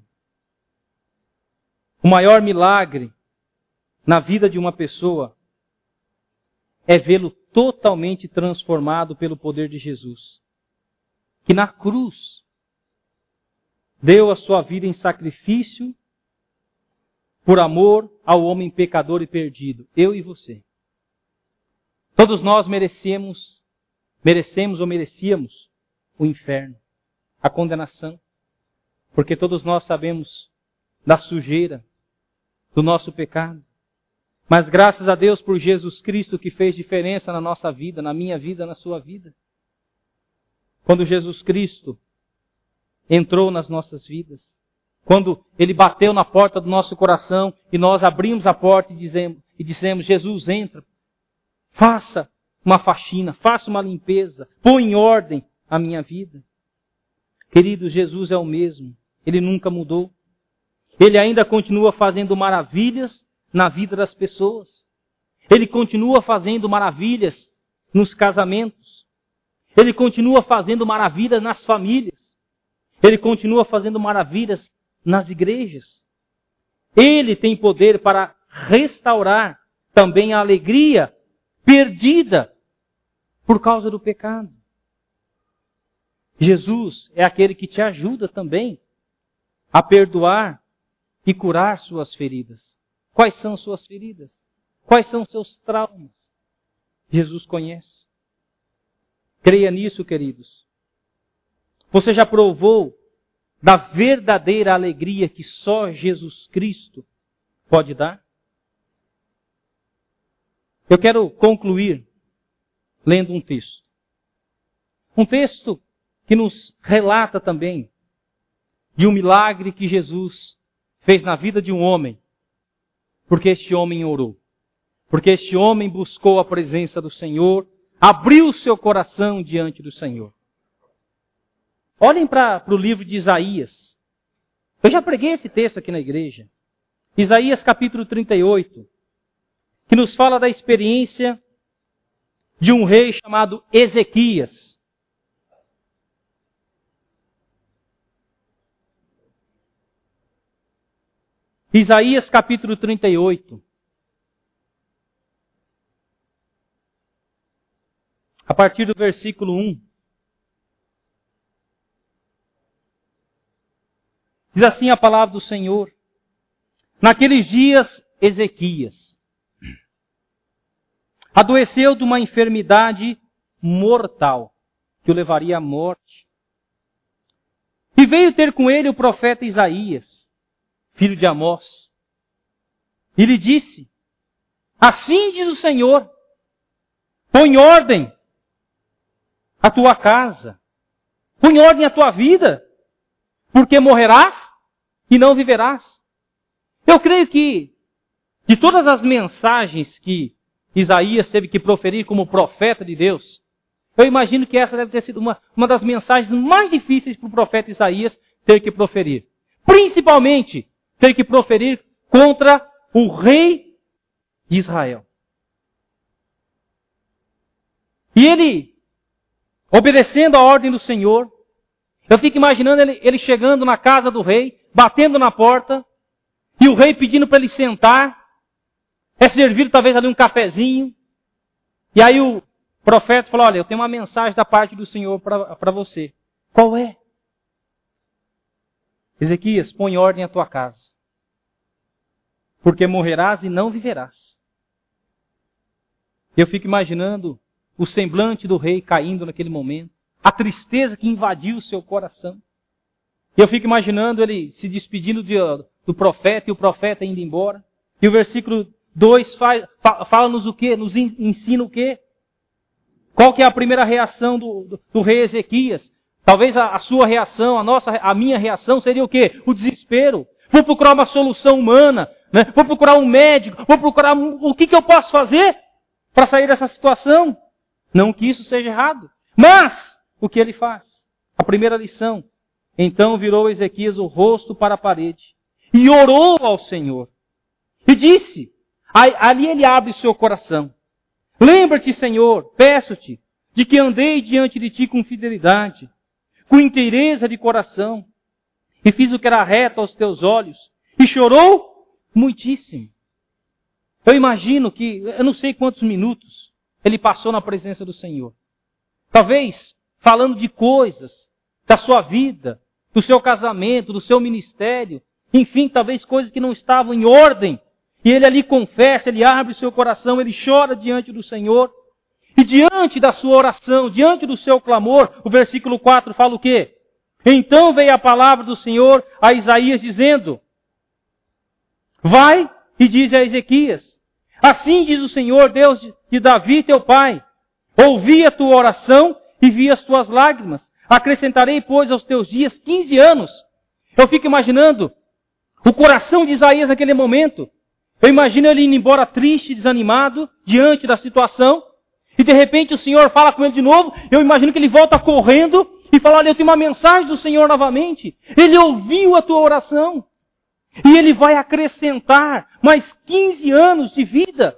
O maior milagre na vida de uma pessoa é vê-lo totalmente transformado pelo poder de Jesus. Que na cruz deu a sua vida em sacrifício por amor ao homem pecador e perdido. Eu e você. Todos nós merecemos, merecemos ou merecíamos o inferno, a condenação. Porque todos nós sabemos da sujeira, do nosso pecado. Mas graças a Deus por Jesus Cristo que fez diferença na nossa vida, na minha vida, na sua vida. Quando Jesus Cristo entrou nas nossas vidas, quando Ele bateu na porta do nosso coração e nós abrimos a porta e dizemos, e dissemos, Jesus, entra, faça uma faxina, faça uma limpeza, põe em ordem a minha vida. Queridos, Jesus é o mesmo. Ele nunca mudou. Ele ainda continua fazendo maravilhas na vida das pessoas. Ele continua fazendo maravilhas nos casamentos. Ele continua fazendo maravilhas nas famílias. Ele continua fazendo maravilhas nas igrejas. Ele tem poder para restaurar também a alegria perdida por causa do pecado. Jesus é aquele que te ajuda também a perdoar e curar suas feridas. Quais são suas feridas? Quais são seus traumas? Jesus conhece. Creia nisso, queridos. Você já provou da verdadeira alegria que só Jesus Cristo pode dar? Eu quero concluir lendo um texto. Um texto que nos relata também de um milagre que Jesus fez na vida de um homem, porque este homem orou, porque este homem buscou a presença do Senhor, abriu o seu coração diante do Senhor. Olhem para o livro de Isaías. Eu já preguei esse texto aqui na igreja. Isaías capítulo trinta e oito, que nos fala da experiência de um rei chamado Ezequias. Isaías capítulo trinta e oito. A partir do versículo um. Diz assim a palavra do Senhor. Naqueles dias, Ezequias adoeceu de uma enfermidade mortal, que o levaria à morte. E veio ter com ele o profeta Isaías, filho de Amós. E lhe disse, assim diz o Senhor, põe ordem a tua casa, põe ordem a tua vida, porque morrerás e não viverás. Eu creio que, de todas as mensagens que Isaías teve que proferir como profeta de Deus, eu imagino que essa deve ter sido uma, uma das mensagens mais difíceis para o profeta Isaías ter que proferir. Principalmente, ter que proferir contra o rei de Israel. E ele, obedecendo a ordem do Senhor, eu fico imaginando ele, ele chegando na casa do rei, batendo na porta, e o rei pedindo para ele sentar, é servido talvez ali um cafezinho, e aí o profeta falou, olha, eu tenho uma mensagem da parte do Senhor para você. Qual é? Ezequias, põe ordem à tua casa, porque morrerás e não viverás. Eu fico imaginando o semblante do rei caindo naquele momento, a tristeza que invadiu o seu coração. Eu fico imaginando ele se despedindo de, do profeta e o profeta indo embora. E o versículo dois fala-nos o quê? Nos ensina o quê? Qual que é a primeira reação do, do, do rei Ezequias? Talvez a, a sua reação, a nossa, a minha reação seria o quê? O desespero. Vou procurar uma solução humana, né? Vou procurar um médico, vou procurar o que, que eu posso fazer para sair dessa situação. Não que isso seja errado. Mas, o que ele faz? A primeira lição. Então virou Ezequias o rosto para a parede e orou ao Senhor. E disse, ali ele abre seu coração. Lembra-te, Senhor, peço-te, de que andei diante de ti com fidelidade, com inteireza de coração, e fiz o que era reto aos teus olhos, e chorou muitíssimo. Eu imagino que, eu não sei quantos minutos ele passou na presença do Senhor. Talvez falando de coisas da sua vida, do seu casamento, do seu ministério, enfim, talvez coisas que não estavam em ordem. E ele ali confessa, ele abre o seu coração, ele chora diante do Senhor. E diante da sua oração, diante do seu clamor, o versículo quatro fala o quê? Então veio a palavra do Senhor a Isaías dizendo, vai e diz a Ezequias, assim diz o Senhor, Deus de Davi, teu pai, ouvi a tua oração e vi as tuas lágrimas. Acrescentarei, pois, aos teus dias quinze anos. Eu fico imaginando o coração de Isaías naquele momento. Eu imagino ele indo embora triste, desanimado, diante da situação. E de repente o Senhor fala com ele de novo. Eu imagino que ele volta correndo e fala, olha, eu tenho uma mensagem do Senhor novamente. Ele ouviu a tua oração. E ele vai acrescentar mais quinze anos de vida.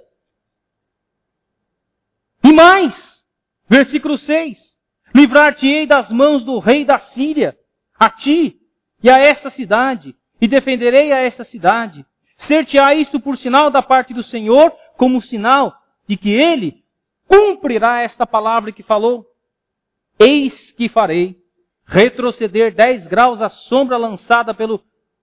E mais, versículo seis. Livrar-te-ei das mãos do rei da Síria, a ti e a esta cidade, e defenderei a esta cidade. Ser-te-á isto por sinal da parte do Senhor, como sinal de que Ele cumprirá esta palavra que falou. Eis que farei retroceder dez graus a sombra lançada pelo,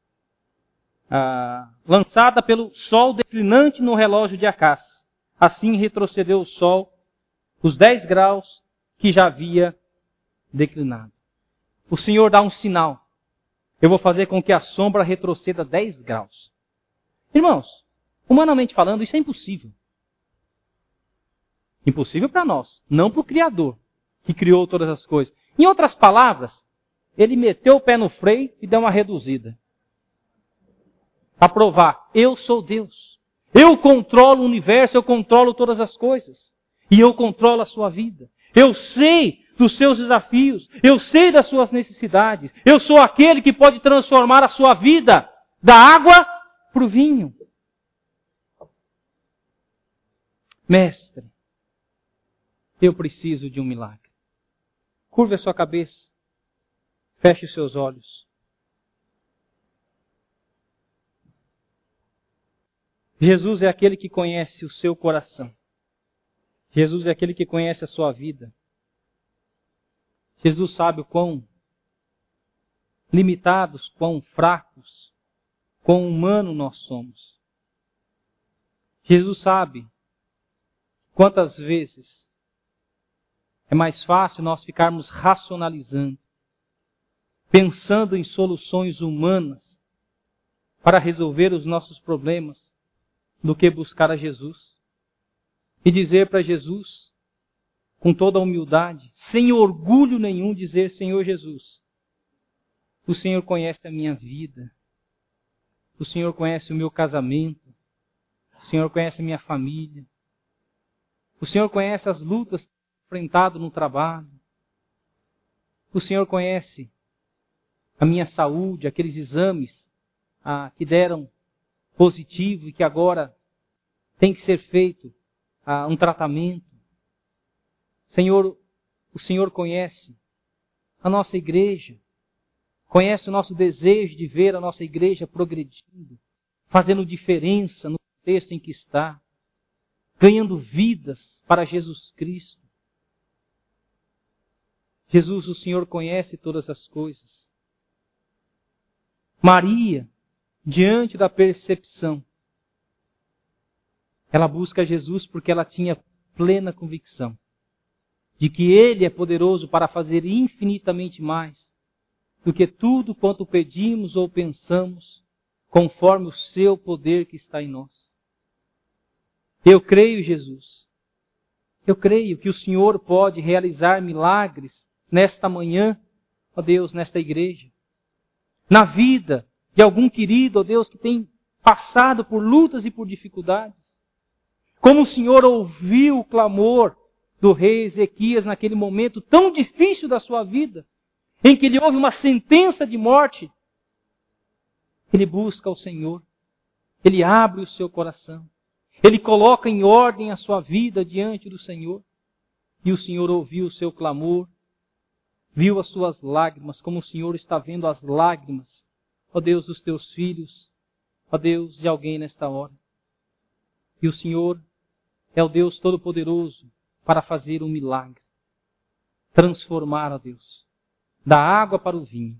ah, lançada pelo sol declinante no relógio de Acás. Assim retrocedeu o sol, os dez graus que já havia declinado. O Senhor dá um sinal. Eu vou fazer com que a sombra retroceda dez graus. Irmãos, humanamente falando, isso é impossível. Impossível para nós, não para o Criador, que criou todas as coisas. Em outras palavras, ele meteu o pé no freio e deu uma reduzida. Para provar, eu sou Deus. Eu controlo o universo, eu controlo todas as coisas. E eu controlo a sua vida. Eu sei dos seus desafios. Eu sei das suas necessidades. Eu sou aquele que pode transformar a sua vida da água para o vinho. Mestre, eu preciso de um milagre. Curve a sua cabeça. Feche os seus olhos. Jesus é aquele que conhece o seu coração. Jesus é aquele que conhece a sua vida. Jesus sabe o quão limitados, quão fracos, quão humano nós somos. Jesus sabe quantas vezes é mais fácil nós ficarmos racionalizando, pensando em soluções humanas para resolver os nossos problemas, do que buscar a Jesus. E dizer para Jesus, com toda a humildade, sem orgulho nenhum, dizer: Senhor Jesus, o Senhor conhece a minha vida, o Senhor conhece o meu casamento, o Senhor conhece a minha família, o Senhor conhece as lutas enfrentadas no trabalho, o Senhor conhece a minha saúde, aqueles exames ah, que deram positivo e que agora tem que ser feito ah, um tratamento. Senhor, o Senhor conhece a nossa igreja, conhece o nosso desejo de ver a nossa igreja progredindo, fazendo diferença no contexto em que está, ganhando vidas para Jesus Cristo. Jesus, o Senhor conhece todas as coisas. Maria, diante da percepção, ela busca Jesus porque ela tinha plena convicção de que Ele é poderoso para fazer infinitamente mais do que tudo quanto pedimos ou pensamos, conforme o seu poder que está em nós. Eu creio, Jesus, eu creio que o Senhor pode realizar milagres nesta manhã, ó Deus, nesta igreja, na vida de algum querido, ó Deus, que tem passado por lutas e por dificuldades. Como o Senhor ouviu o clamor do rei Ezequias naquele momento tão difícil da sua vida, em que ele houve uma sentença de morte. Ele busca o Senhor, ele abre o seu coração, ele coloca em ordem a sua vida diante do Senhor. E o Senhor ouviu o seu clamor, viu as suas lágrimas, como o Senhor está vendo as lágrimas, ó Deus, dos teus filhos, ó Deus, de alguém nesta hora. E o Senhor é o Deus Todo-Poderoso para fazer um milagre. Transformar, ó Deus, da água para o vinho.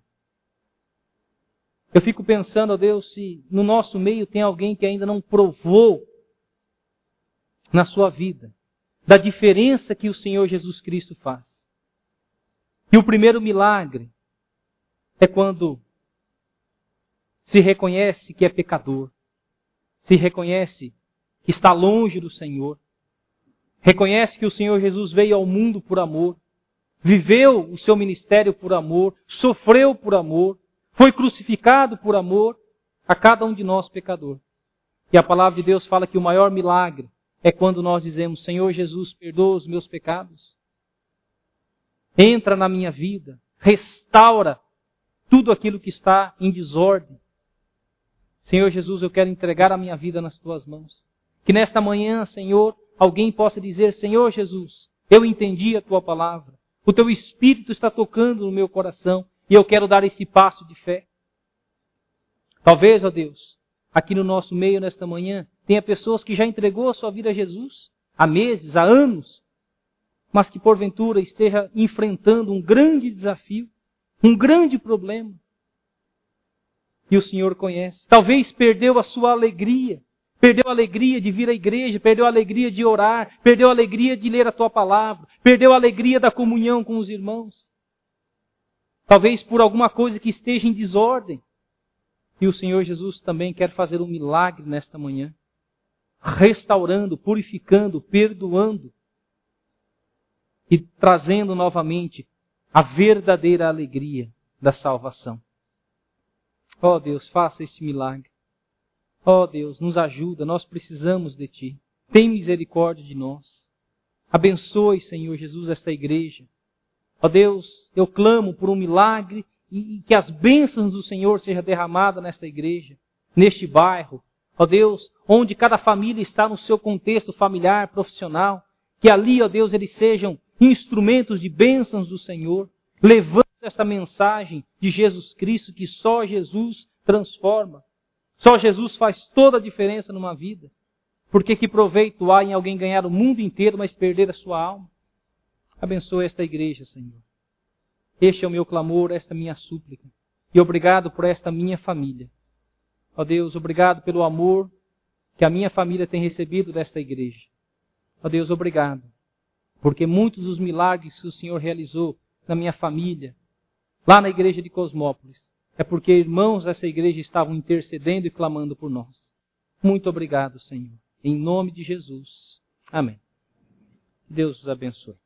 Eu fico pensando, ó Deus, se no nosso meio tem alguém que ainda não provou na sua vida da diferença que o Senhor Jesus Cristo faz. E o primeiro milagre é quando se reconhece que é pecador, se reconhece que está longe do Senhor, reconhece que o Senhor Jesus veio ao mundo por amor, viveu o seu ministério por amor, sofreu por amor, foi crucificado por amor a cada um de nós pecador. E a palavra de Deus fala que o maior milagre é quando nós dizemos: Senhor Jesus, perdoa os meus pecados, entra na minha vida, restaura tudo aquilo que está em desordem. Senhor Jesus, eu quero entregar a minha vida nas tuas mãos. Que nesta manhã, Senhor, alguém possa dizer: Senhor Jesus, eu entendi a tua palavra. O teu Espírito está tocando no meu coração e eu quero dar esse passo de fé. Talvez, ó Deus, aqui no nosso meio nesta manhã, tenha pessoas que já entregou a sua vida a Jesus há meses, há anos, mas que porventura esteja enfrentando um grande desafio, um grande problema. E o Senhor conhece. Talvez perdeu a sua alegria. Perdeu a alegria de vir à igreja, perdeu a alegria de orar, perdeu a alegria de ler a tua palavra, perdeu a alegria da comunhão com os irmãos. Talvez por alguma coisa que esteja em desordem. E o Senhor Jesus também quer fazer um milagre nesta manhã, restaurando, purificando, perdoando e trazendo novamente a verdadeira alegria da salvação. Ó Deus, faça este milagre. Ó Deus, nos ajuda, nós precisamos de Ti. Tem misericórdia de nós. Abençoe, Senhor Jesus, esta igreja. Ó Deus, eu clamo por um milagre e que as bênçãos do Senhor sejam derramadas nesta igreja, neste bairro. Ó Deus, onde cada família está no seu contexto familiar, profissional, que ali, ó Deus, eles sejam instrumentos de bênçãos do Senhor, levando esta mensagem de Jesus Cristo, que só Jesus transforma. Só Jesus faz toda a diferença numa vida. Porque que proveito há em alguém ganhar o mundo inteiro, mas perder a sua alma? Abençoa esta igreja, Senhor. Este é o meu clamor, esta é a minha súplica. E obrigado por esta minha família. Ó Deus, obrigado pelo amor que a minha família tem recebido desta igreja. Ó Deus, obrigado. Porque muitos dos milagres que o Senhor realizou na minha família, lá na igreja de Cosmópolis, é porque irmãos dessa igreja estavam intercedendo e clamando por nós. Muito obrigado, Senhor. Em nome de Jesus. Amém. Deus os abençoe.